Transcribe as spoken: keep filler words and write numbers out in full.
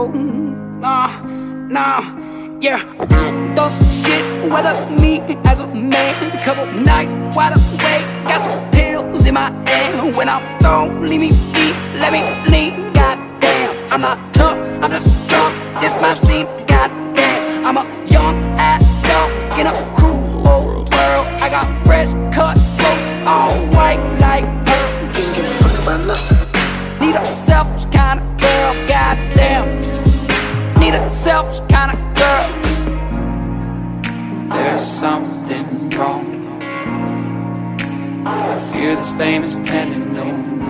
no, nah, nah, yeah. Those shit, whether me as a man, couple nights wide awake, got some pills in my hand. When I'm thrown, leave me be, let me lean. Goddamn, I'm not tough, I'm just drunk. This my scene, goddamn. I'm a young adult in a cruel old world. I got fresh cut clothes, all white like pearl. Just give a fuck about love. Need a selfish kind of girl, goddamn. Need a selfish kind of girl. There's something wrong. I fear this fame is pending, no